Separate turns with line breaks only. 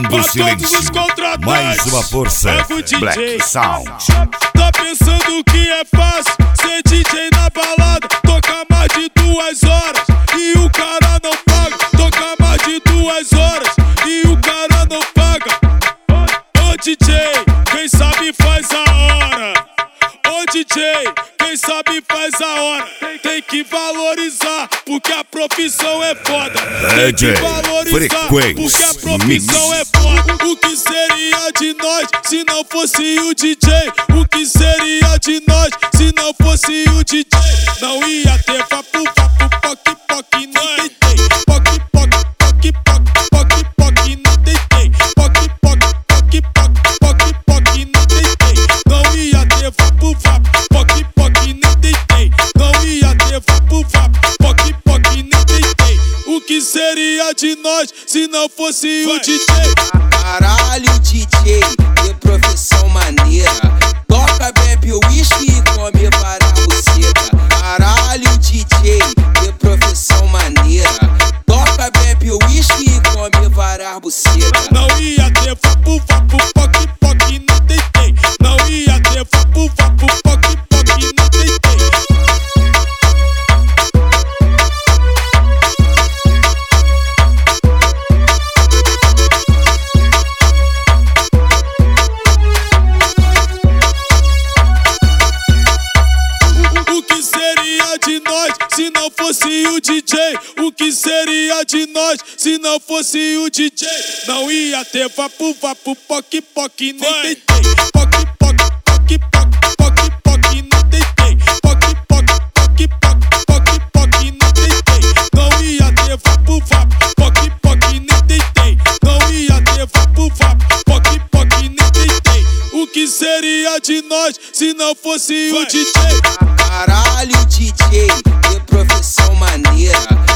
do silêncio, mais uma força, Black Sound.
Tá pensando que é fácil ser DJ na balada? Toca mais de 2 horas e o cara não paga. Toca mais de 2 horas e o cara não paga. Ô DJ, quem sabe faz a hora. Ô DJ, quem sabe faz a hora. Tem que valorizar, porque a profissão é foda. Tem que valorizar, porque a profissão é foda. O que seria de nós se não fosse o DJ? O que seria de nós se não fosse o DJ? Não ia ter papo, papo, poc, poc, não tem. Poc, poc, poc, poc, poc, poc, não tem. Poc, poc, poc, poc, poc, poc, não tem. Não ia ter papo, papo, poc, poc, não tem. Não ia ter papo, papo, poc, poc, não tem. O que seria de nós se não fosse o DJ?
Caralho, DJ, que profissão maneira. Toca, bebe uísque e come buceta. Caralho, DJ, que profissão maneira. Toca, bebe uísque e come buceta.
Não ia ter papo, papo, poc, poc, não tem. Não ia ter papo, papo, poc, poc, não tem. Se não fosse o DJ, o que seria de nós se não fosse o DJ? Não ia ter papo, papo, poc, poc, nem tem. Poc, poc, poc, poc, poc, poc, não tem. Poc, poc, poc, poc, poc, poc, não tem. Não ia ter papo, papo, poc, poc, nem tem. Não ia ter papo, papo, poc, poc, nem tem. O que seria de nós se não fosse o DJ?
Caralho, DJ, que profissão maneira.